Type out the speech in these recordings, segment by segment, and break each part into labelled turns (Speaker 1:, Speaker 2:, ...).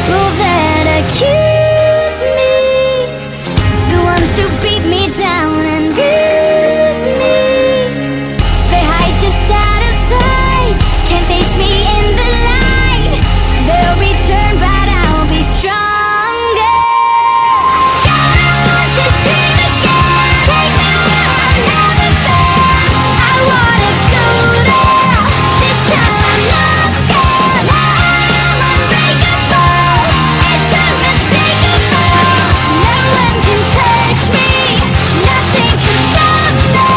Speaker 1: people that accuse me, the ones who beat me down and bruise me. They hide just out of sight, can't face me in the light. They'll return, but I'll be stronger. God, I want to dream again. Take me where I've never been. I wanna go there. This time I'm not scared. I'm unbreakable. It's unmistakable. No one can touch me. Nothing can stop me.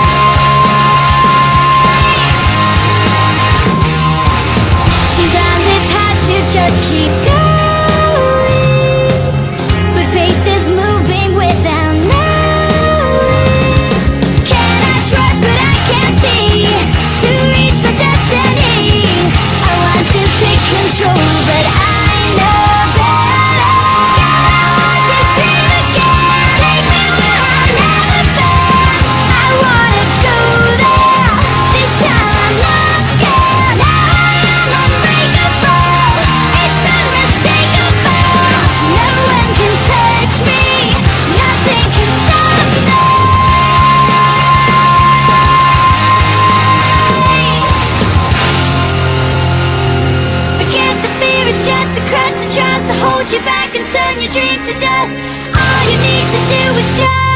Speaker 1: Sometimes it's hard to just keep going, but faith is moving without knowing. Can I trust what I can't see to reach my destiny? I want to take control, but I know better. God, I want to dream again. Take me where I've never been. I wanna go there. This time I'm not scared. I'm unbreakable. It's unmistakable. No one can touch me. Nothing can stop me. Forget the fear, it's just a crutch that tries to hold you back and turn your dreams to dust. All you need to do is just